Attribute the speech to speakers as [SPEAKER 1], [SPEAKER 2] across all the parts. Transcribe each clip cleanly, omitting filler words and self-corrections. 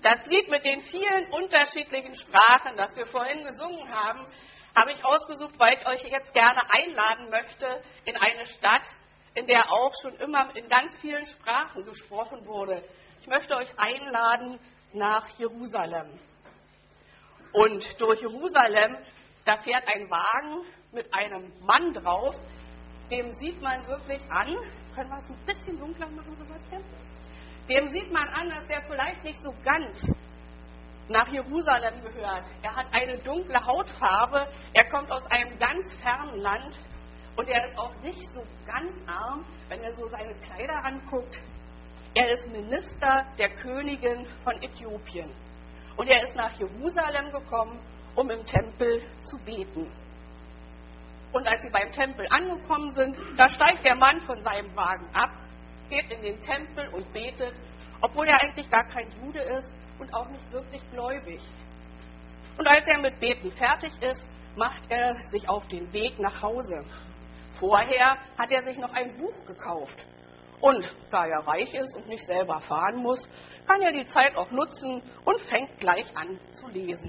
[SPEAKER 1] Das Lied mit den vielen unterschiedlichen Sprachen, das wir vorhin gesungen haben, habe ich ausgesucht, weil ich euch jetzt gerne einladen möchte in eine Stadt, in der auch schon immer in ganz vielen Sprachen gesprochen wurde. Ich möchte euch einladen nach Jerusalem. Und durch Jerusalem, da fährt ein Wagen mit einem Mann drauf, dem sieht man wirklich an, können wir es ein bisschen dunkler machen, Sebastian? Dem sieht man an, dass der vielleicht nicht so ganz nach Jerusalem gehört. Er hat eine dunkle Hautfarbe, er kommt aus einem ganz fernen Land und er ist auch nicht so ganz arm, wenn er so seine Kleider anguckt. Er ist Minister der Königin von Äthiopien und er ist nach Jerusalem gekommen, um im Tempel zu beten. Und als sie beim Tempel angekommen sind, da steigt der Mann von seinem Wagen ab, geht in den Tempel und betet, obwohl er eigentlich gar kein Jude ist und auch nicht wirklich gläubig. Und als er mit Beten fertig ist, macht er sich auf den Weg nach Hause. Vorher hat er sich noch ein Buch gekauft. Und da er reich ist und nicht selber fahren muss, kann er die Zeit auch nutzen und fängt gleich an zu lesen.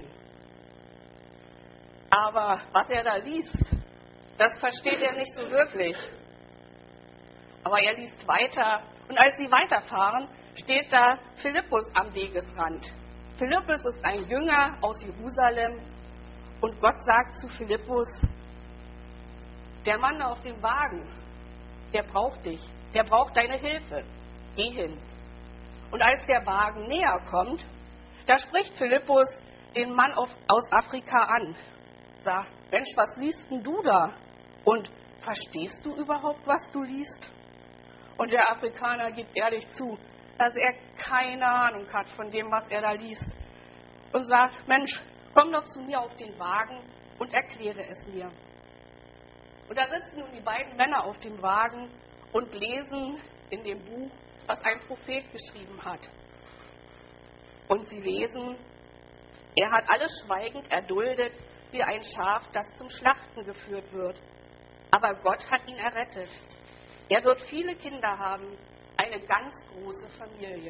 [SPEAKER 1] Aber was er da liest, das versteht er nicht so wirklich. Aber er liest weiter und als sie weiterfahren, steht da Philippus am Wegesrand. Philippus ist ein Jünger aus Jerusalem und Gott sagt zu Philippus, der Mann auf dem Wagen, der braucht dich, der braucht deine Hilfe, geh hin. Und als der Wagen näher kommt, da spricht Philippus den Mann aus Afrika an, sagt, Mensch, was liest denn du da? Und verstehst du überhaupt, was du liest? Und der Afrikaner gibt ehrlich zu, dass er keine Ahnung hat von dem, was er da liest. Und sagt, Mensch, komm doch zu mir auf den Wagen und erkläre es mir. Und da sitzen nun die beiden Männer auf dem Wagen und lesen in dem Buch, was ein Prophet geschrieben hat. Und sie lesen, er hat alles schweigend erduldet, wie ein Schaf, das zum Schlachten geführt wird. Aber Gott hat ihn errettet. Er wird viele Kinder haben, eine ganz große Familie.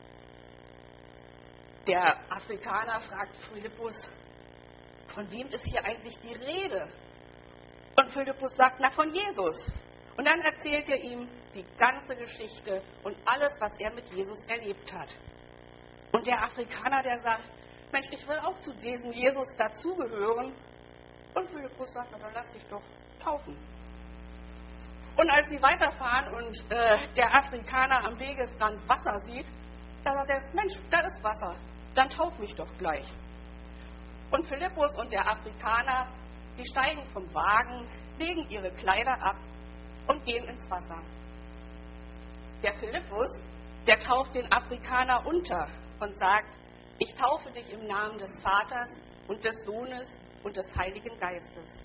[SPEAKER 1] Der Afrikaner fragt Philippus, von wem ist hier eigentlich die Rede? Und Philippus sagt, na, von Jesus. Und dann erzählt er ihm die ganze Geschichte und alles, was er mit Jesus erlebt hat. Und der Afrikaner, der sagt, Mensch, ich will auch zu diesem Jesus dazugehören. Und Philippus sagt, na, dann lass dich doch taufen. Und als sie weiterfahren und der Afrikaner am Wegesrand Wasser sieht, da sagt er, Mensch, da ist Wasser, dann tauf mich doch gleich. Und Philippus und der Afrikaner, die steigen vom Wagen, legen ihre Kleider ab und gehen ins Wasser. Der Philippus, der taucht den Afrikaner unter und sagt, ich taufe dich im Namen des Vaters und des Sohnes und des Heiligen Geistes.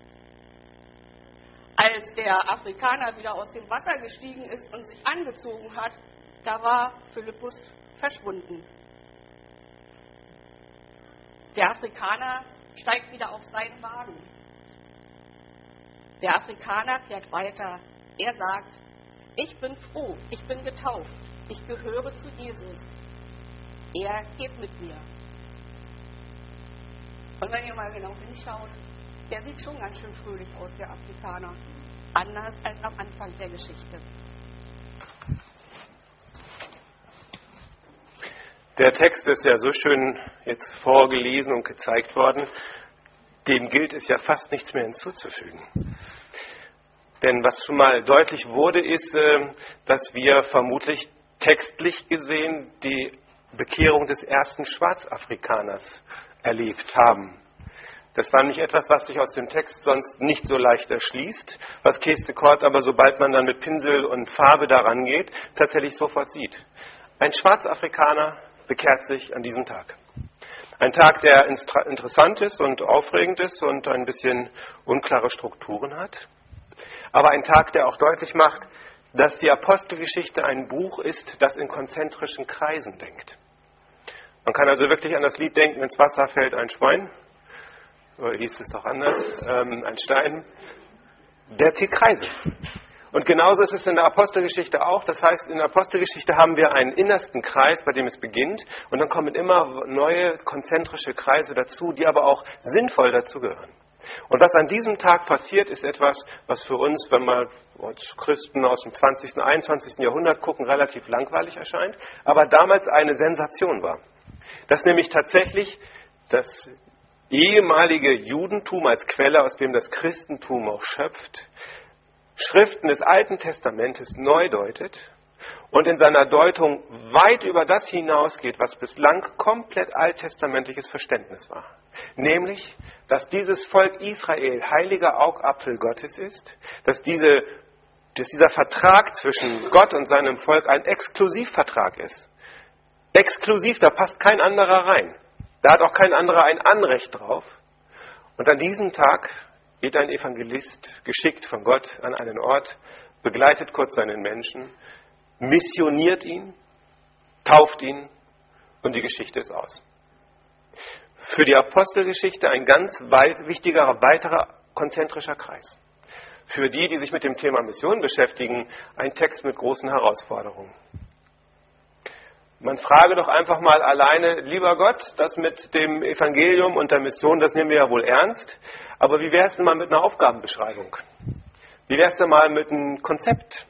[SPEAKER 1] Als der Afrikaner wieder aus dem Wasser gestiegen ist und sich angezogen hat, da war Philippus verschwunden. Der Afrikaner steigt wieder auf seinen Wagen. Der Afrikaner fährt weiter. Er sagt, ich bin froh, ich bin getauft, ich gehöre zu Jesus. Er geht mit mir. Und wenn ihr mal genau hinschaut, der sieht schon ganz schön fröhlich aus, der Afrikaner. Anders als am Anfang der Geschichte.
[SPEAKER 2] Der Text ist ja so schön jetzt vorgelesen und gezeigt worden, dem gilt es ja fast nichts mehr hinzuzufügen. Denn was schon mal deutlich wurde, ist, dass wir vermutlich textlich gesehen die Bekehrung des ersten Schwarzafrikaners erlebt haben. Das war nicht etwas, was sich aus dem Text sonst nicht so leicht erschließt, was Kees de Kort aber, sobald man dann mit Pinsel und Farbe daran geht, tatsächlich sofort sieht. Ein Schwarzafrikaner bekehrt sich an diesem Tag. Ein Tag, der interessant ist und aufregend ist und ein bisschen unklare Strukturen hat. Aber ein Tag, der auch deutlich macht, dass die Apostelgeschichte ein Buch ist, das in konzentrischen Kreisen denkt. Man kann also wirklich an das Lied denken, ins Wasser fällt ein Schwein. Oder hieß es doch anders, ein Stein, der zieht Kreise. Und genauso ist es in der Apostelgeschichte auch. Das heißt, in der Apostelgeschichte haben wir einen innersten Kreis, bei dem es beginnt. Und dann kommen immer neue konzentrische Kreise dazu, die aber auch sinnvoll dazugehören. Und was an diesem Tag passiert, ist etwas, was für uns, wenn wir als Christen aus dem 20., 21. Jahrhundert gucken, relativ langweilig erscheint, aber damals eine Sensation war. Dass nämlich tatsächlich das ehemalige Judentum als Quelle, aus dem das Christentum auch schöpft, Schriften des Alten Testamentes neu deutet und in seiner Deutung weit über das hinausgeht, was bislang komplett alttestamentliches Verständnis war. Nämlich, dass dieses Volk Israel heiliger Augapfel Gottes ist, dass dieser Vertrag zwischen Gott und seinem Volk ein Exklusivvertrag ist. Exklusiv, da passt kein anderer rein. Da hat auch kein anderer ein Anrecht drauf. Und an diesem Tag geht ein Evangelist, geschickt von Gott, an einen Ort, begleitet kurz seinen Menschen, missioniert ihn, tauft ihn und die Geschichte ist aus. Für die Apostelgeschichte ein ganz wichtiger, weiterer konzentrischer Kreis. Für die, die sich mit dem Thema Mission beschäftigen, ein Text mit großen Herausforderungen. Man frage doch einfach mal alleine, lieber Gott, das mit dem Evangelium und der Mission, das nehmen wir ja wohl ernst, aber wie wäre es denn mal mit einer Aufgabenbeschreibung? Wie wäre es denn mal mit einem Konzept?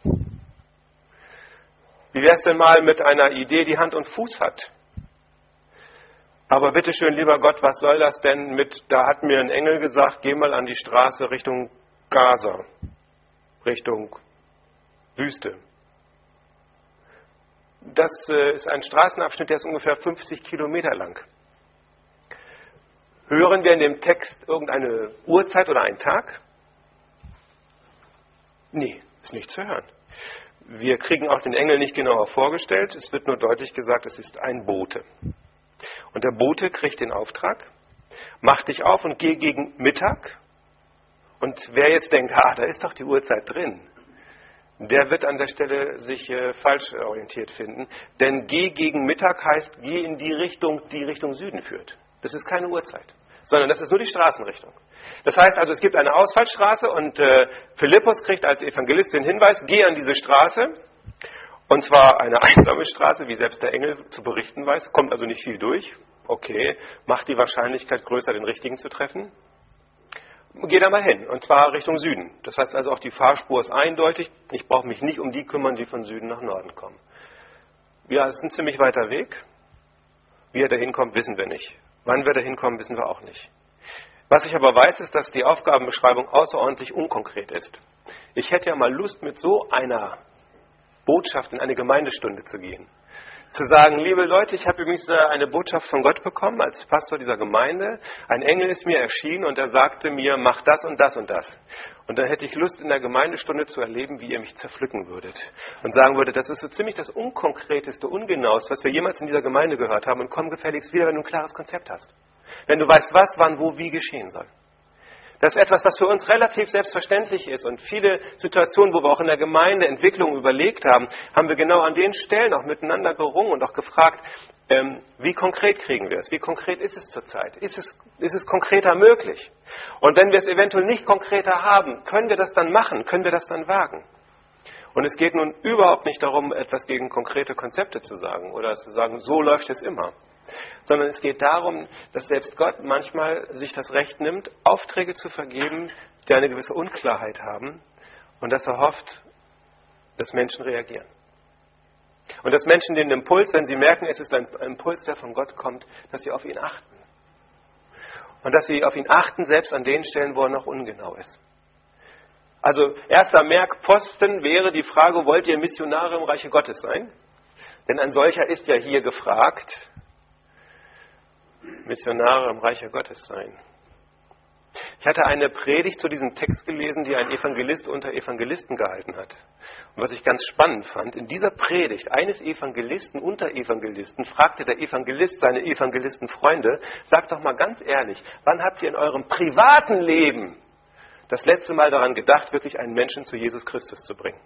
[SPEAKER 2] Wie wäre es denn mal mit einer Idee, die Hand und Fuß hat? Aber bitteschön, lieber Gott, was soll das denn mit, da hat mir ein Engel gesagt, geh mal an die Straße Richtung Gaza, Richtung Wüste. Das ist ein Straßenabschnitt, der ist ungefähr 50 Kilometer lang. Hören wir in dem Text irgendeine Uhrzeit oder einen Tag? Nee, ist nicht zu hören. Wir kriegen auch den Engel nicht genauer vorgestellt. Es wird nur deutlich gesagt, es ist ein Bote. Und der Bote kriegt den Auftrag, mach dich auf und geh gegen Mittag. Und wer jetzt denkt, da ist doch die Uhrzeit drin, der wird an der Stelle sich falsch orientiert finden. Denn geh gegen Mittag heißt, geh in die Richtung Süden führt. Das ist keine Uhrzeit, sondern das ist nur die Straßenrichtung. Das heißt also, es gibt eine Ausfallstraße und Philippus kriegt als Evangelist den Hinweis, geh an diese Straße. Und zwar eine einsame Straße, wie selbst der Engel zu berichten weiß, kommt also nicht viel durch. Okay, macht die Wahrscheinlichkeit größer, den richtigen zu treffen. Geh da mal hin, und zwar Richtung Süden. Das heißt also, auch die Fahrspur ist eindeutig. Ich brauche mich nicht um die kümmern, die von Süden nach Norden kommen. Ja, es ist ein ziemlich weiter Weg. Wie er da hinkommt, wissen wir nicht. Wann wir da hinkommen, wissen wir auch nicht. Was ich aber weiß, ist, dass die Aufgabenbeschreibung außerordentlich unkonkret ist. Ich hätte ja mal Lust, mit so einer Botschaft in eine Gemeindestunde zu gehen. Zu sagen, liebe Leute, ich habe übrigens eine Botschaft von Gott bekommen als Pastor dieser Gemeinde. Ein Engel ist mir erschienen und er sagte mir, mach das und das und das. Und dann hätte ich Lust, in der Gemeindestunde zu erleben, wie ihr mich zerpflücken würdet. Und sagen würdet, das ist so ziemlich das Unkonkreteste, Ungenaueste, was wir jemals in dieser Gemeinde gehört haben. Und komm gefälligst wieder, wenn du ein klares Konzept hast. Wenn du weißt, was, wann, wo, wie geschehen soll. Das ist etwas, was für uns relativ selbstverständlich ist. Und viele Situationen, wo wir auch in der Gemeinde Entwicklung überlegt haben, haben wir genau an den Stellen auch miteinander gerungen und auch gefragt, wie konkret kriegen wir es? Wie konkret ist es zurzeit? Ist es konkreter möglich? Und wenn wir es eventuell nicht konkreter haben, können wir das dann machen? Können wir das dann wagen? Und es geht nun überhaupt nicht darum, etwas gegen konkrete Konzepte zu sagen oder zu sagen, so läuft es immer. Sondern es geht darum, dass selbst Gott manchmal sich das Recht nimmt, Aufträge zu vergeben, die eine gewisse Unklarheit haben und dass er hofft, dass Menschen reagieren. Und dass Menschen den Impuls, wenn sie merken, es ist ein Impuls, der von Gott kommt, dass sie auf ihn achten. Und dass sie auf ihn achten, selbst an den Stellen, wo er noch ungenau ist. Also erster Merkposten wäre die Frage, wollt ihr Missionare im Reiche Gottes sein? Denn ein solcher ist ja hier gefragt. Missionare im Reiche Gottes sein. Ich hatte eine Predigt zu diesem Text gelesen, die ein Evangelist unter Evangelisten gehalten hat. Und was ich ganz spannend fand, in dieser Predigt eines Evangelisten unter Evangelisten fragte der Evangelist seine Evangelistenfreunde, sagt doch mal ganz ehrlich, wann habt ihr in eurem privaten Leben das letzte Mal daran gedacht, wirklich einen Menschen zu Jesus Christus zu bringen?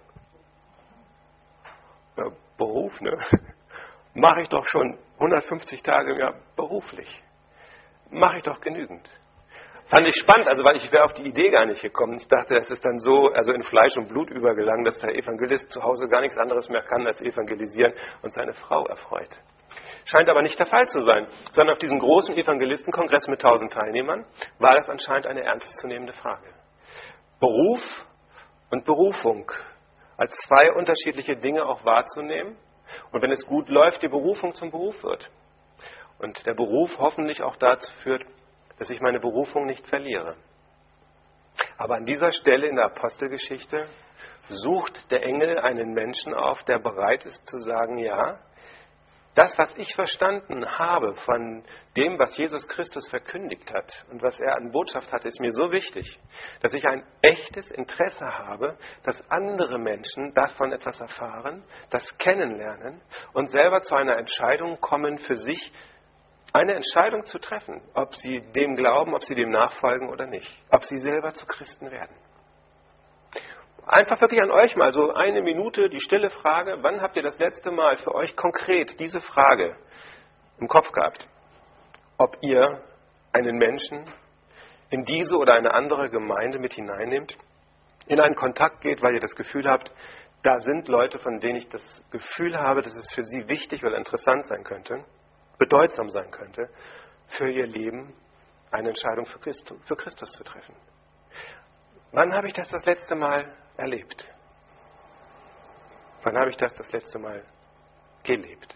[SPEAKER 2] Ja, Beruf, ne? Mache ich doch schon 150 Tage im Jahr beruflich. Mache ich doch genügend. Fand ich spannend, also weil ich wäre auf die Idee gar nicht gekommen. Ich dachte, das ist dann so, also in Fleisch und Blut übergelangt, dass der Evangelist zu Hause gar nichts anderes mehr kann, als evangelisieren und seine Frau erfreut. Scheint aber nicht der Fall zu sein, sondern auf diesem großen Evangelistenkongress mit 1000 Teilnehmern war das anscheinend eine ernstzunehmende Frage. Beruf und Berufung als zwei unterschiedliche Dinge auch wahrzunehmen und wenn es gut läuft, die Berufung zum Beruf wird. Und der Beruf hoffentlich auch dazu führt, dass ich meine Berufung nicht verliere. Aber an dieser Stelle in der Apostelgeschichte sucht der Engel einen Menschen auf, der bereit ist zu sagen, ja, das, was ich verstanden habe von dem, was Jesus Christus verkündigt hat und was er an Botschaft hatte, ist mir so wichtig, dass ich ein echtes Interesse habe, dass andere Menschen davon etwas erfahren, das kennenlernen und selber zu einer Entscheidung kommen, für sich eine Entscheidung zu treffen, ob sie dem glauben, ob sie dem nachfolgen oder nicht, ob sie selber zu Christen werden. Einfach wirklich an euch mal so eine Minute die stille Frage, wann habt ihr das letzte Mal für euch konkret diese Frage im Kopf gehabt? Ob ihr einen Menschen in diese oder eine andere Gemeinde mit hineinnehmt, in einen Kontakt geht, weil ihr das Gefühl habt, da sind Leute, von denen ich das Gefühl habe, dass es für sie wichtig oder interessant sein könnte, bedeutsam sein könnte, für ihr Leben eine Entscheidung für Christus zu treffen. Wann habe ich das letzte Mal erlebt? Wann habe ich das letzte Mal gelebt?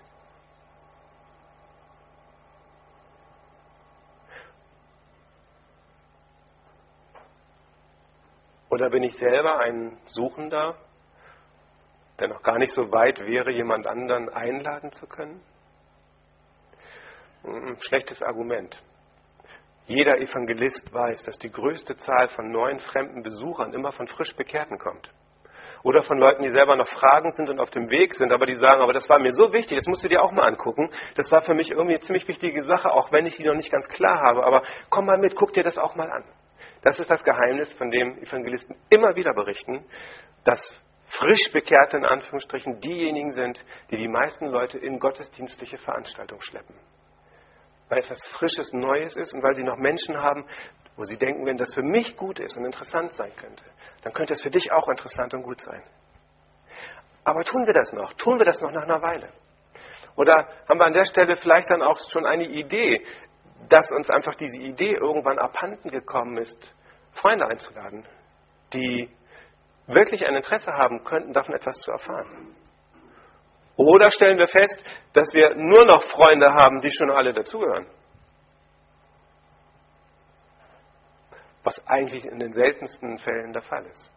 [SPEAKER 2] Oder bin ich selber ein Suchender, der noch gar nicht so weit wäre, jemand anderen einladen zu können? Ein schlechtes Argument. Jeder Evangelist weiß, dass die größte Zahl von neuen fremden Besuchern immer von frisch Bekehrten kommt. Oder von Leuten, die selber noch fragend sind und auf dem Weg sind, aber die sagen, aber das war mir so wichtig, das musst du dir auch mal angucken. Das war für mich irgendwie eine ziemlich wichtige Sache, auch wenn ich die noch nicht ganz klar habe. Aber komm mal mit, guck dir das auch mal an. Das ist das Geheimnis, von dem Evangelisten immer wieder berichten, dass frisch Bekehrte in Anführungsstrichen diejenigen sind, die die meisten Leute in gottesdienstliche Veranstaltungen schleppen. Weil es etwas Frisches, Neues ist und weil sie noch Menschen haben, wo sie denken, wenn das für mich gut ist und interessant sein könnte, dann könnte es für dich auch interessant und gut sein. Aber tun wir das noch? Tun wir das noch nach einer Weile? Oder haben wir an der Stelle vielleicht dann auch schon eine Idee, dass uns einfach diese Idee irgendwann abhanden gekommen ist, Freunde einzuladen, die wirklich ein Interesse haben könnten, davon etwas zu erfahren? Oder stellen wir fest, dass wir nur noch Freunde haben, die schon alle dazugehören? Was eigentlich in den seltensten Fällen der Fall ist.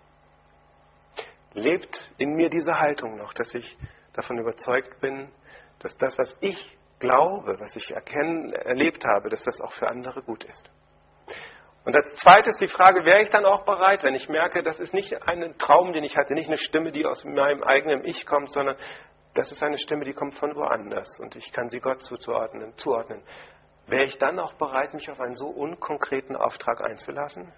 [SPEAKER 2] Lebt in mir diese Haltung noch, dass ich davon überzeugt bin, dass das, was ich glaube, was ich erlebt habe, dass das auch für andere gut ist. Und als zweites die Frage, wäre ich dann auch bereit, wenn ich merke, das ist nicht ein Traum, den ich hatte, nicht eine Stimme, die aus meinem eigenen Ich kommt, sondern das ist eine Stimme, die kommt von woanders und ich kann sie Gott zuordnen. Wäre ich dann auch bereit, mich auf einen so unkonkreten Auftrag einzulassen?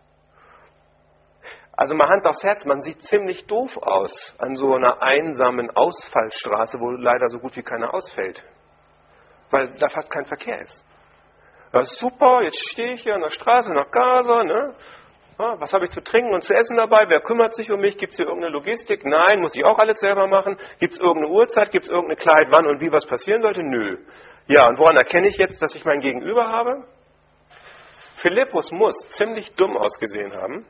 [SPEAKER 2] Also mal Hand aufs Herz, man sieht ziemlich doof aus an so einer einsamen Ausfallstraße, wo leider so gut wie keiner ausfällt, weil da fast kein Verkehr ist. Ja, super, jetzt stehe ich hier an der Straße nach Gaza, ne? Ja, was habe ich zu trinken und zu essen dabei? Wer kümmert sich um mich? Gibt es hier irgendeine Logistik? Nein, muss ich auch alles selber machen? Gibt es irgendeine Uhrzeit? Gibt es irgendeine Klarheit, wann und wie was passieren sollte? Nö. Ja, und woran erkenne ich jetzt, dass ich mein Gegenüber habe? Philippus muss ziemlich dumm ausgesehen haben,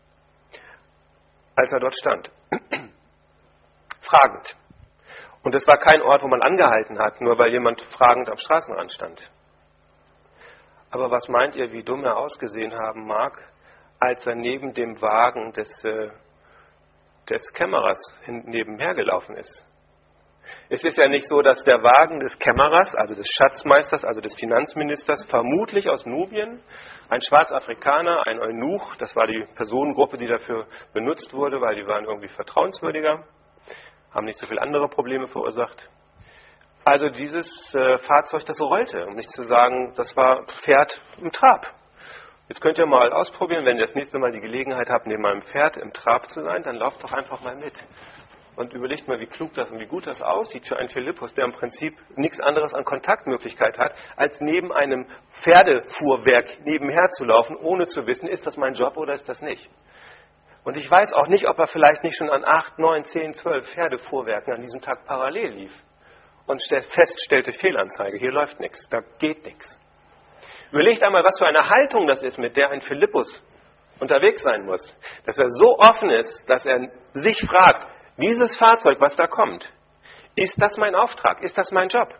[SPEAKER 2] als er dort stand. Fragend. Und es war kein Ort, wo man angehalten hat, nur weil jemand fragend am Straßenrand stand. Aber was meint ihr, wie dumm er ausgesehen haben mag, als er neben dem Wagen des Kämmerers nebenher gelaufen ist? Es ist ja nicht so, dass der Wagen des Kämmerers, also des Schatzmeisters, also des Finanzministers, vermutlich aus Nubien, ein Schwarzafrikaner, ein Eunuch, das war die Personengruppe, die dafür benutzt wurde, weil die waren irgendwie vertrauenswürdiger, haben nicht so viele andere Probleme verursacht. Also dieses Fahrzeug, das rollte, um nicht zu sagen, das war Pferd im Trab. Jetzt könnt ihr mal ausprobieren, wenn ihr das nächste Mal die Gelegenheit habt, neben meinem Pferd im Trab zu sein, dann lauft doch einfach mal mit. Und überlegt mal, wie klug das und wie gut das aussieht für einen Philippus, der im Prinzip nichts anderes an Kontaktmöglichkeit hat, als neben einem Pferdefuhrwerk nebenher zu laufen, ohne zu wissen, ist das mein Job oder ist das nicht. Und ich weiß auch nicht, ob er vielleicht nicht schon an 8, 9, 10, 12 Pferdefuhrwerken an diesem Tag parallel lief und feststellte, Fehlanzeige, hier läuft nichts, da geht nichts. Überlegt einmal, was für eine Haltung das ist, mit der ein Philippus unterwegs sein muss. Dass er so offen ist, dass er sich fragt, dieses Fahrzeug, was da kommt, ist das mein Auftrag? Ist das mein Job?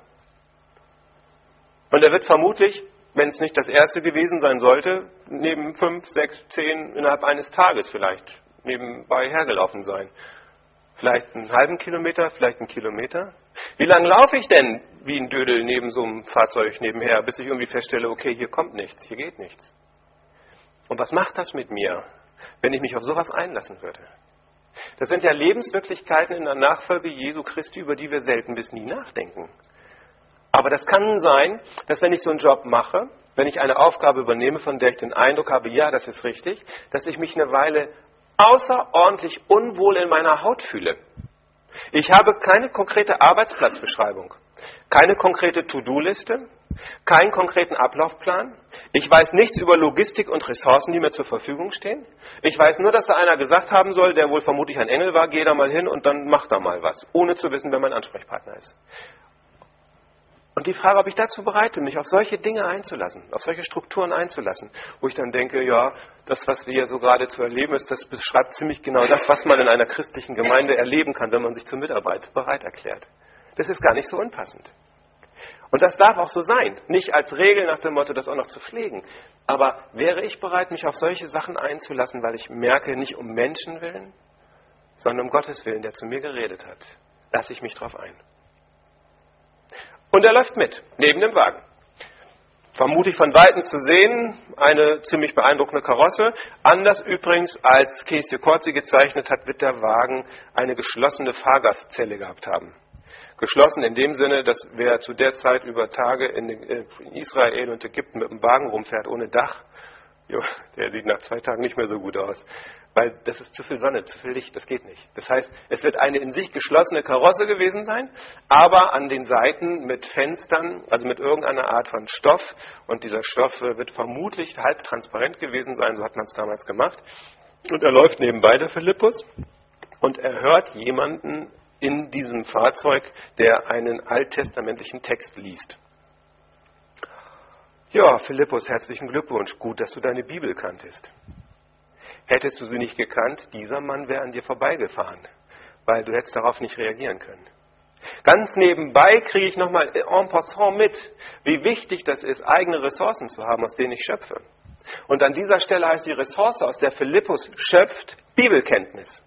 [SPEAKER 2] Und er wird vermutlich, wenn es nicht das erste gewesen sein sollte, neben 5, 6, 10 innerhalb eines Tages vielleicht nebenbei hergelaufen sein. Vielleicht einen halben Kilometer, vielleicht einen Kilometer. Wie lange laufe ich denn wie ein Dödel neben so einem Fahrzeug nebenher, bis ich irgendwie feststelle, okay, hier kommt nichts, hier geht nichts. Und was macht das mit mir, wenn ich mich auf sowas einlassen würde? Das sind ja Lebenswirklichkeiten in der Nachfolge Jesu Christi, über die wir selten bis nie nachdenken. Aber das kann sein, dass wenn ich so einen Job mache, wenn ich eine Aufgabe übernehme, von der ich den Eindruck habe, ja, das ist richtig, dass ich mich eine Weile außerordentlich unwohl in meiner Haut fühle. Ich habe keine konkrete Arbeitsplatzbeschreibung, keine konkrete To-Do-Liste, keinen konkreten Ablaufplan. Ich weiß nichts über Logistik und Ressourcen, die mir zur Verfügung stehen. Ich weiß nur, dass da einer gesagt haben soll, der wohl vermutlich ein Engel war, geh da mal hin und dann mach da mal was, ohne zu wissen, wer mein Ansprechpartner ist. Und die Frage, ob ich dazu bereit bin, mich auf solche Dinge einzulassen, auf solche Strukturen einzulassen, wo ich dann denke, ja, das, was wir hier so gerade zu erleben ist, das beschreibt ziemlich genau das, was man in einer christlichen Gemeinde erleben kann, wenn man sich zur Mitarbeit bereit erklärt. Das ist gar nicht so unpassend. Und das darf auch so sein, nicht als Regel nach dem Motto, das auch noch zu pflegen. Aber wäre ich bereit, mich auf solche Sachen einzulassen, weil ich merke, nicht um Menschen willen, sondern um Gottes Willen, der zu mir geredet hat, lasse ich mich drauf ein. Und er läuft mit, neben dem Wagen. Vermutlich von Weitem zu sehen, eine ziemlich beeindruckende Karosse. Anders übrigens, als Kees de Kortzi gezeichnet hat, wird der Wagen eine geschlossene Fahrgastzelle gehabt haben. Geschlossen in dem Sinne, dass wer zu der Zeit über Tage in Israel und Ägypten mit dem Wagen rumfährt ohne Dach, der sieht nach 2 Tagen nicht mehr so gut aus. Weil das ist zu viel Sonne, zu viel Licht, das geht nicht. Das heißt, es wird eine in sich geschlossene Karosse gewesen sein, aber an den Seiten mit Fenstern, also mit irgendeiner Art von Stoff. Und dieser Stoff wird vermutlich halbtransparent gewesen sein, so hat man es damals gemacht. Und er läuft nebenbei, der Philippus, und er hört jemanden in diesem Fahrzeug, der einen alttestamentlichen Text liest. Ja, Philippus, herzlichen Glückwunsch, gut, dass du deine Bibel kanntest. Hättest du sie nicht gekannt, dieser Mann wäre an dir vorbeigefahren, weil du hättest darauf nicht reagieren können. Ganz nebenbei kriege ich nochmal en passant mit, wie wichtig das ist, eigene Ressourcen zu haben, aus denen ich schöpfe. Und an dieser Stelle heißt die Ressource, aus der Philippus schöpft, Bibelkenntnis.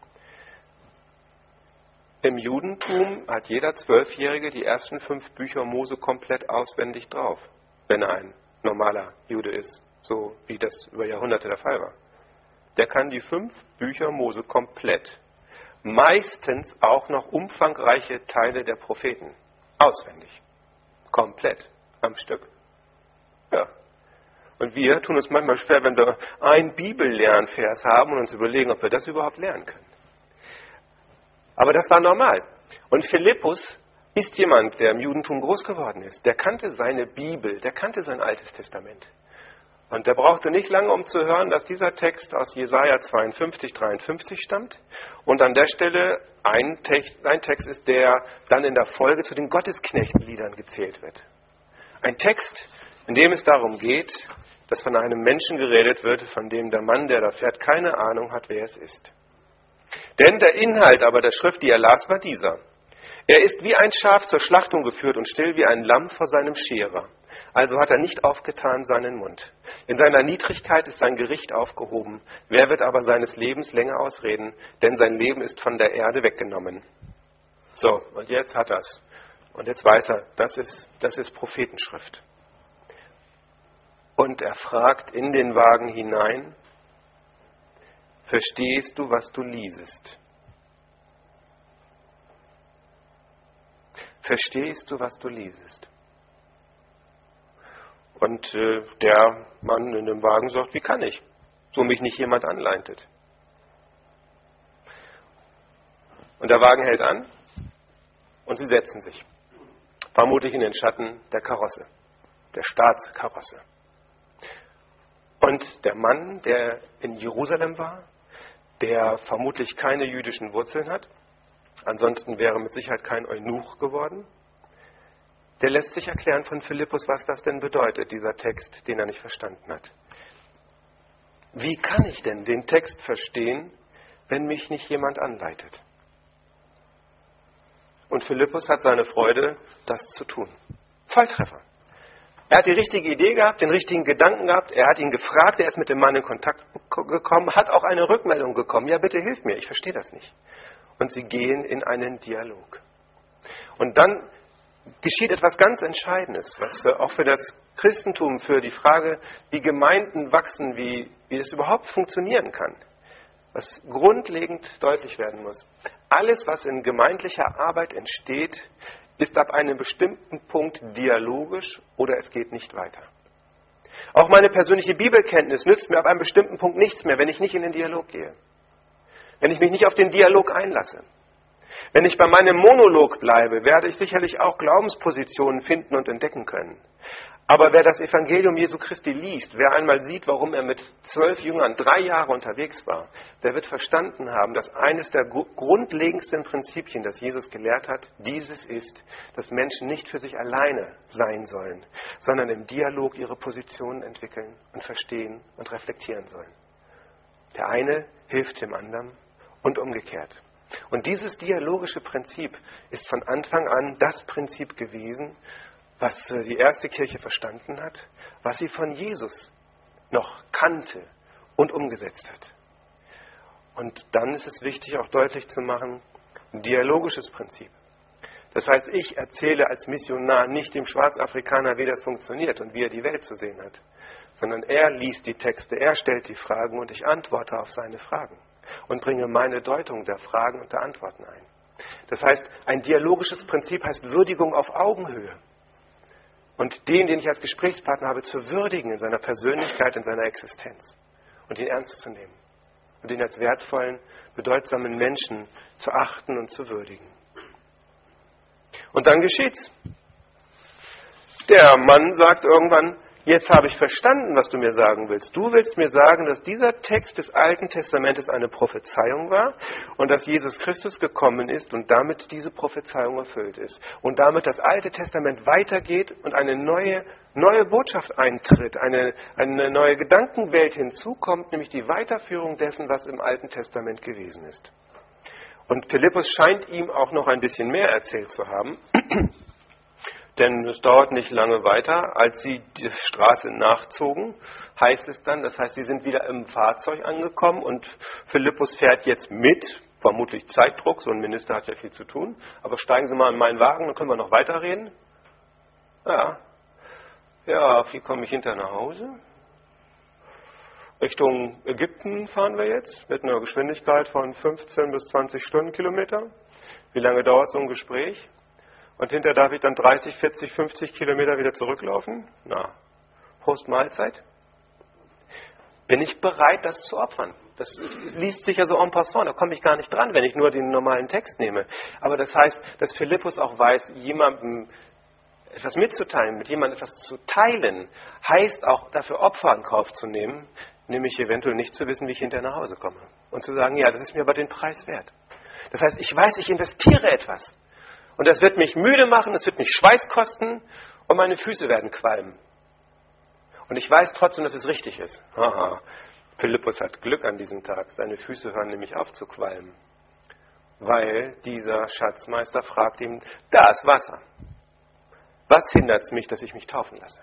[SPEAKER 2] Im Judentum hat jeder 12-Jährige die ersten 5 Bücher Mose komplett auswendig drauf, wenn er ein normaler Jude ist, so wie das über Jahrhunderte der Fall war. Der kann die 5 Bücher Mose komplett, meistens auch noch umfangreiche Teile der Propheten, auswendig, komplett, am Stück. Ja. Und wir tun uns manchmal schwer, wenn wir einen Bibellernvers haben und uns überlegen, ob wir das überhaupt lernen können. Aber das war normal. Und Philippus ist jemand, der im Judentum groß geworden ist. Der kannte seine Bibel, der kannte sein Altes Testament. Und der brauchte nicht lange, um zu hören, dass dieser Text aus Jesaja 52, 53 stammt. Und an der Stelle ein Text ist, der dann in der Folge zu den Gottesknechtliedern gezählt wird. Ein Text, in dem es darum geht, dass von einem Menschen geredet wird, von dem der Mann, der da fährt, keine Ahnung hat, wer es ist. Denn der Inhalt aber der Schrift, die er las, war dieser. Er ist wie ein Schaf zur Schlachtung geführt und still wie ein Lamm vor seinem Scherer. Also hat er nicht aufgetan seinen Mund. In seiner Niedrigkeit ist sein Gericht aufgehoben. Wer wird aber seines Lebens länger ausreden? Denn sein Leben ist von der Erde weggenommen. So, und jetzt hat er es. Und jetzt weiß er, das ist Prophetenschrift. Und er fragt in den Wagen hinein, verstehst du, was du liesest? Verstehst du, was du liesest? Und der Mann in dem Wagen sagt, wie kann ich? So mich nicht jemand anleitet. Und der Wagen hält an und sie setzen sich. Vermutlich in den Schatten der Karosse, der Staatskarosse. Und der Mann, der in Jerusalem war, der vermutlich keine jüdischen Wurzeln hat, ansonsten wäre mit Sicherheit kein Eunuch geworden, der lässt sich erklären von Philippus, was das denn bedeutet, dieser Text, den er nicht verstanden hat. Wie kann ich denn den Text verstehen, wenn mich nicht jemand anleitet? Und Philippus hat seine Freude, das zu tun. Volltreffer. Er hat die richtige Idee gehabt, den richtigen Gedanken gehabt, er hat ihn gefragt, er ist mit dem Mann in Kontakt gekommen, hat auch eine Rückmeldung bekommen. Ja, bitte hilf mir, ich verstehe das nicht. Und sie gehen in einen Dialog. Und dann geschieht etwas ganz Entscheidendes, was auch für das Christentum, für die Frage, wie Gemeinden wachsen, wie es überhaupt funktionieren kann, was grundlegend deutlich werden muss. Alles, was in gemeindlicher Arbeit entsteht, ist ab einem bestimmten Punkt dialogisch oder es geht nicht weiter. Auch meine persönliche Bibelkenntnis nützt mir ab einem bestimmten Punkt nichts mehr, wenn ich nicht in den Dialog gehe. Wenn ich mich nicht auf den Dialog einlasse. Wenn ich bei meinem Monolog bleibe, werde ich sicherlich auch Glaubenspositionen finden und entdecken können. Aber wer das Evangelium Jesu Christi liest, wer einmal sieht, warum er mit 12 Jüngern 3 Jahre unterwegs war, der wird verstanden haben, dass eines der grundlegendsten Prinzipien, das Jesus gelehrt hat, dieses ist, dass Menschen nicht für sich alleine sein sollen, sondern im Dialog ihre Positionen entwickeln und verstehen und reflektieren sollen. Der eine hilft dem anderen und umgekehrt. Und dieses dialogische Prinzip ist von Anfang an das Prinzip gewesen, was die erste Kirche verstanden hat, was sie von Jesus noch kannte und umgesetzt hat. Und dann ist es wichtig, auch deutlich zu machen, ein dialogisches Prinzip. Das heißt, ich erzähle als Missionar nicht dem Schwarzafrikaner, wie das funktioniert und wie er die Welt zu sehen hat, sondern er liest die Texte, er stellt die Fragen und ich antworte auf seine Fragen und bringe meine Deutung der Fragen und der Antworten ein. Das heißt, ein dialogisches Prinzip heißt Würdigung auf Augenhöhe. Und den ich als Gesprächspartner habe, zu würdigen in seiner Persönlichkeit, in seiner Existenz und ihn ernst zu nehmen und ihn als wertvollen, bedeutsamen Menschen zu achten und zu würdigen. Und dann geschieht's. Der Mann sagt irgendwann, jetzt habe ich verstanden, was du mir sagen willst. Du willst mir sagen, dass dieser Text des Alten Testamentes eine Prophezeiung war und dass Jesus Christus gekommen ist und damit diese Prophezeiung erfüllt ist. Und damit das Alte Testament weitergeht und eine neue Botschaft eintritt, eine neue Gedankenwelt hinzukommt, nämlich die Weiterführung dessen, was im Alten Testament gewesen ist. Und Philippus scheint ihm auch noch ein bisschen mehr erzählt zu haben. Denn es dauert nicht lange weiter, als sie die Straße nachzogen, heißt es dann, das heißt, sie sind wieder im Fahrzeug angekommen und Philippus fährt jetzt mit, vermutlich Zeitdruck, so ein Minister hat ja viel zu tun, aber steigen Sie mal in meinen Wagen, dann können wir noch weiterreden. Ja, wie komme ich hinterher nach Hause? Richtung Ägypten fahren wir jetzt mit einer Geschwindigkeit von 15 bis 20 Stundenkilometer. Wie lange dauert so ein Gespräch? Und hinterher darf ich dann 30, 40, 50 Kilometer wieder zurücklaufen? Na, Prost Mahlzeit. Bin ich bereit, das zu opfern? Das liest sich ja so en passant, da komme ich gar nicht dran, wenn ich nur den normalen Text nehme. Aber das heißt, dass Philippus auch weiß, jemandem etwas mitzuteilen, mit jemandem etwas zu teilen, heißt auch dafür Opfer in Kauf zu nehmen, nämlich eventuell nicht zu wissen, wie ich hinterher nach Hause komme. Und zu sagen, ja, das ist mir aber den Preis wert. Das heißt, ich weiß, ich investiere etwas. Und das wird mich müde machen, es wird mich Schweiß kosten und meine Füße werden qualmen. Und ich weiß trotzdem, dass es richtig ist. Haha, Philippus hat Glück an diesem Tag. Seine Füße hören nämlich auf zu qualmen. Weil dieser Schatzmeister fragt ihm, da ist Wasser. Was hindert es mich, dass ich mich taufen lasse?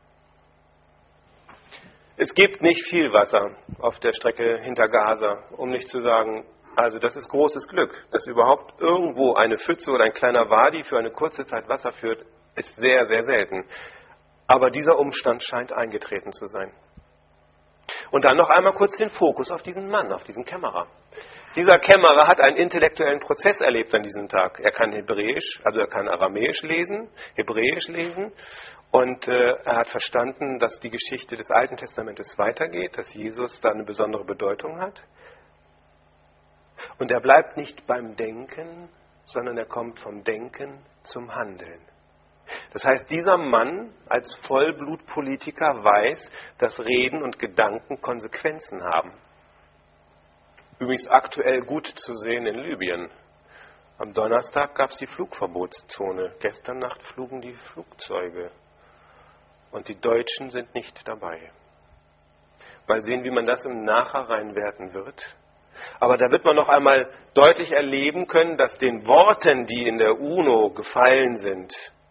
[SPEAKER 2] Es gibt nicht viel Wasser auf der Strecke hinter Gaza, um nicht zu sagen, also das ist großes Glück, dass überhaupt irgendwo eine Pfütze oder ein kleiner Wadi für eine kurze Zeit Wasser führt, ist sehr, sehr selten. Aber dieser Umstand scheint eingetreten zu sein. Und dann noch einmal kurz den Fokus auf diesen Mann, auf diesen Kämmerer. Dieser Kämmerer hat einen intellektuellen Prozess erlebt an diesem Tag. Er kann Hebräisch, also er kann Aramäisch lesen, Hebräisch lesen und er hat verstanden, dass die Geschichte des Alten Testamentes weitergeht, dass Jesus da eine besondere Bedeutung hat. Und er bleibt nicht beim Denken, sondern er kommt vom Denken zum Handeln. Das heißt, dieser Mann als Vollblutpolitiker weiß, dass Reden und Gedanken Konsequenzen haben. Übrigens aktuell gut zu sehen in Libyen. Am Donnerstag gab es die Flugverbotszone. Gestern Nacht flogen die Flugzeuge. Und die Deutschen sind nicht dabei. Mal sehen, wie man das im Nachhinein werten wird. Aber da wird man noch einmal deutlich erleben können, dass den Worten, die in der UNO gefallen sind,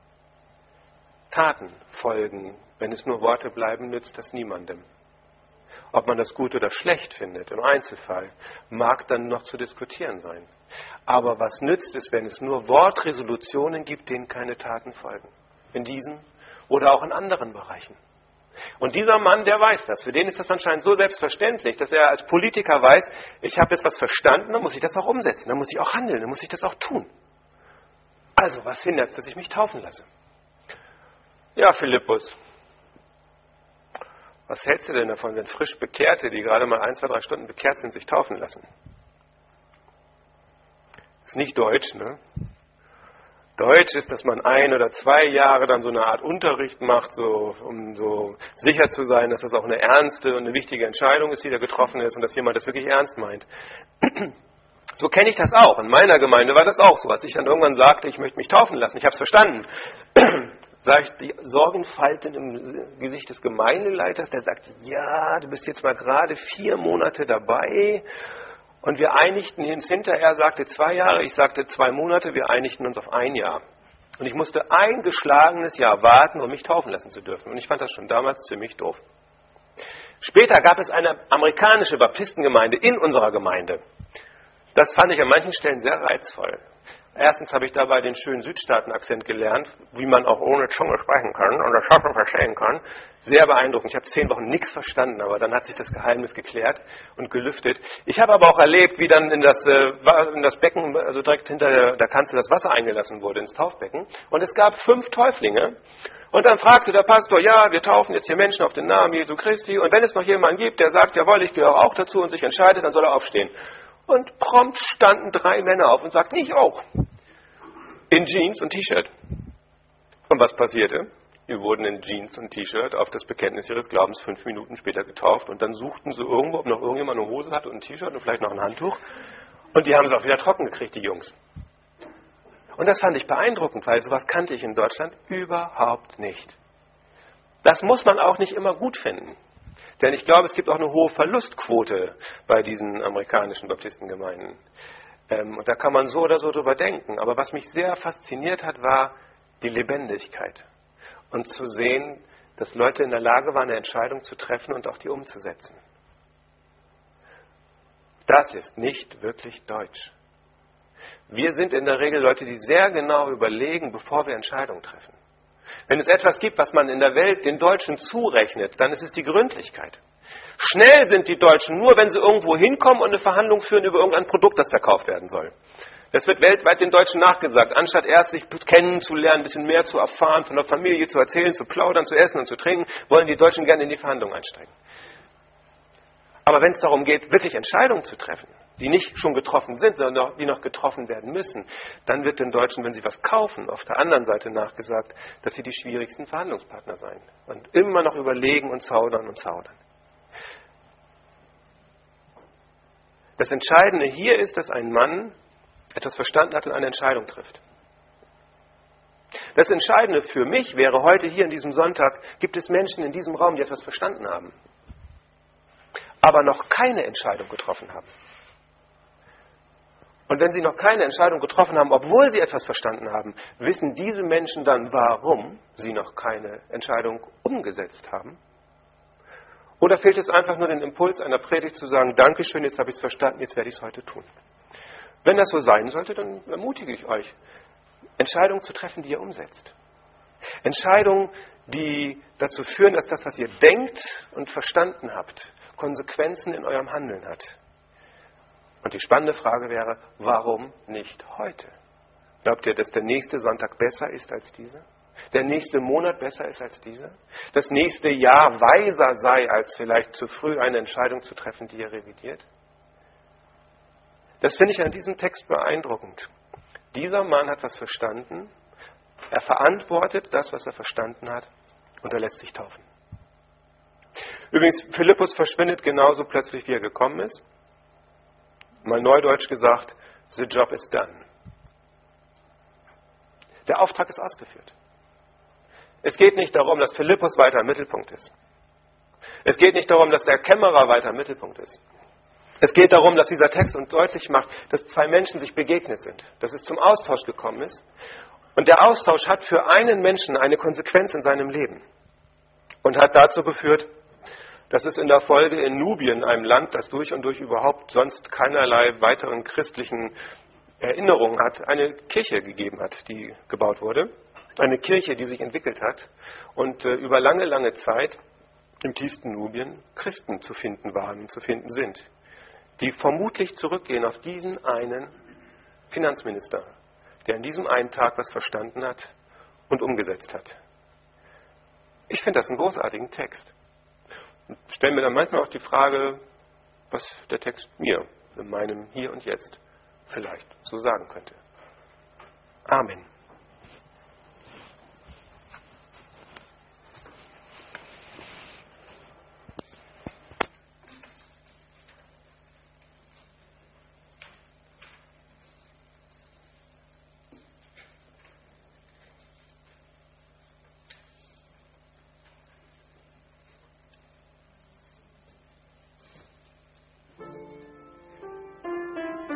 [SPEAKER 2] Taten folgen. Wenn es nur Worte bleiben, nützt das niemandem. Ob man das gut oder schlecht findet, im Einzelfall, mag dann noch zu diskutieren sein. Aber was nützt es, wenn es nur Wortresolutionen gibt, denen keine Taten folgen? In diesen oder auch in anderen Bereichen. Und dieser Mann, der weiß das. Für den ist das anscheinend so selbstverständlich, dass er als Politiker weiß, ich habe jetzt was verstanden, dann muss ich das auch umsetzen, dann muss ich auch handeln, dann muss ich das auch tun. Also, was hindert es, dass ich mich taufen lasse? Ja, Philippus, was hältst du denn davon, wenn frisch Bekehrte, die gerade mal 1, 2, 3 Stunden bekehrt sind, sich taufen lassen? Ist nicht deutsch, ne? Deutsch ist, dass man 1 oder 2 Jahre dann so eine Art Unterricht macht, so, um so sicher zu sein, dass das auch eine ernste und eine wichtige Entscheidung ist, die da getroffen ist und dass jemand das wirklich ernst meint. So kenne ich das auch. In meiner Gemeinde war das auch so. Als ich dann irgendwann sagte, ich möchte mich taufen lassen, ich habe es verstanden, sah ich die Sorgenfalten im Gesicht des Gemeindeleiters, der sagte, ja, du bist jetzt mal gerade 4 Monate dabei. Und wir einigten uns hinterher, er sagte 2 Jahre, ich sagte 2 Monate, wir einigten uns auf 1 Jahr. Und ich musste ein geschlagenes Jahr warten, um mich taufen lassen zu dürfen. Und ich fand das schon damals ziemlich doof. Später gab es eine amerikanische Baptistengemeinde in unserer Gemeinde. Das fand ich an manchen Stellen sehr reizvoll. Erstens habe ich dabei den schönen Südstaaten-Akzent gelernt, wie man auch ohne Zunge sprechen kann und das Schaffen verstehen kann. Sehr beeindruckend. Ich habe 10 Wochen nichts verstanden, aber dann hat sich das Geheimnis geklärt und gelüftet. Ich habe aber auch erlebt, wie dann in das Becken, also direkt hinter der Kanzel, das Wasser eingelassen wurde, ins Taufbecken. Und es gab 5 Täuflinge. Und dann fragte der Pastor, ja, wir taufen jetzt hier Menschen auf den Namen Jesu Christi. Und wenn es noch jemanden gibt, der sagt, jawohl, ich gehöre auch dazu und sich entscheidet, dann soll er aufstehen. Und prompt standen 3 Männer auf und sagten, ich auch. In Jeans und T-Shirt. Und was passierte? Wir wurden in Jeans und T-Shirt auf das Bekenntnis ihres Glaubens 5 Minuten später getauft. Und dann suchten sie irgendwo, ob noch irgendjemand eine Hose hatte und ein T-Shirt und vielleicht noch ein Handtuch. Und die haben es auch wieder trocken gekriegt, die Jungs. Und das fand ich beeindruckend, weil sowas kannte ich in Deutschland überhaupt nicht. Das muss man auch nicht immer gut finden. Denn ich glaube, es gibt auch eine hohe Verlustquote bei diesen amerikanischen Baptistengemeinden. Und da kann man so oder so drüber denken. Aber was mich sehr fasziniert hat, war die Lebendigkeit. Und zu sehen, dass Leute in der Lage waren, eine Entscheidung zu treffen und auch die umzusetzen. Das ist nicht wirklich deutsch. Wir sind in der Regel Leute, die sehr genau überlegen, bevor wir Entscheidungen treffen. Wenn es etwas gibt, was man in der Welt den Deutschen zurechnet, dann ist es die Gründlichkeit. Schnell sind die Deutschen nur, wenn sie irgendwo hinkommen und eine Verhandlung führen über irgendein Produkt, das verkauft werden soll. Das wird weltweit den Deutschen nachgesagt. Anstatt erst sich kennenzulernen, ein bisschen mehr zu erfahren, von der Familie zu erzählen, zu plaudern, zu essen und zu trinken, wollen die Deutschen gerne in die Verhandlung einsteigen. Aber wenn es darum geht, wirklich Entscheidungen zu treffen, die nicht schon getroffen sind, sondern die noch getroffen werden müssen, dann wird den Deutschen, wenn sie was kaufen, auf der anderen Seite nachgesagt, dass sie die schwierigsten Verhandlungspartner seien. Und immer noch überlegen und zaudern und zaudern. Das Entscheidende hier ist, dass ein Mann etwas verstanden hat und eine Entscheidung trifft. Das Entscheidende für mich wäre heute hier an diesem Sonntag, gibt es Menschen in diesem Raum, die etwas verstanden haben, aber noch keine Entscheidung getroffen haben. Und wenn sie noch keine Entscheidung getroffen haben, obwohl sie etwas verstanden haben, wissen diese Menschen dann, warum sie noch keine Entscheidung umgesetzt haben? Oder fehlt es einfach nur den Impuls einer Predigt zu sagen, Dankeschön, jetzt habe ich es verstanden, jetzt werde ich es heute tun. Wenn das so sein sollte, dann ermutige ich euch, Entscheidungen zu treffen, die ihr umsetzt. Entscheidungen, die dazu führen, dass das, was ihr denkt und verstanden habt, Konsequenzen in eurem Handeln hat. Und die spannende Frage wäre, warum nicht heute? Glaubt ihr, dass der nächste Sonntag besser ist als dieser? Der nächste Monat besser ist als dieser? Das nächste Jahr weiser sei, als vielleicht zu früh eine Entscheidung zu treffen, die ihr revidiert? Das finde ich an diesem Text beeindruckend. Dieser Mann hat was verstanden, er verantwortet das, was er verstanden hat, und er lässt sich taufen. Übrigens, Philippus verschwindet genauso plötzlich, wie er gekommen ist. Mal neudeutsch gesagt, the job is done. Der Auftrag ist ausgeführt. Es geht nicht darum, dass Philippus weiter im Mittelpunkt ist. Es geht nicht darum, dass der Kämmerer weiter im Mittelpunkt ist. Es geht darum, dass dieser Text uns deutlich macht, dass zwei Menschen sich begegnet sind, dass es zum Austausch gekommen ist. Und der Austausch hat für einen Menschen eine Konsequenz in seinem Leben und hat dazu geführt, dass es in der Folge in Nubien, einem Land, das durch und durch überhaupt sonst keinerlei weiteren christlichen Erinnerungen hat, eine Kirche gegeben hat, die gebaut wurde. Eine Kirche, die sich entwickelt hat und über lange, lange Zeit im tiefsten Nubien Christen zu finden waren und zu finden sind, die vermutlich zurückgehen auf diesen einen Finanzminister, der an diesem einen Tag was verstanden hat und umgesetzt hat. Ich finde das einen großartigen Text. Und stelle mir dann manchmal auch die Frage, was der Text mir in meinem Hier und Jetzt vielleicht so sagen könnte. Amen.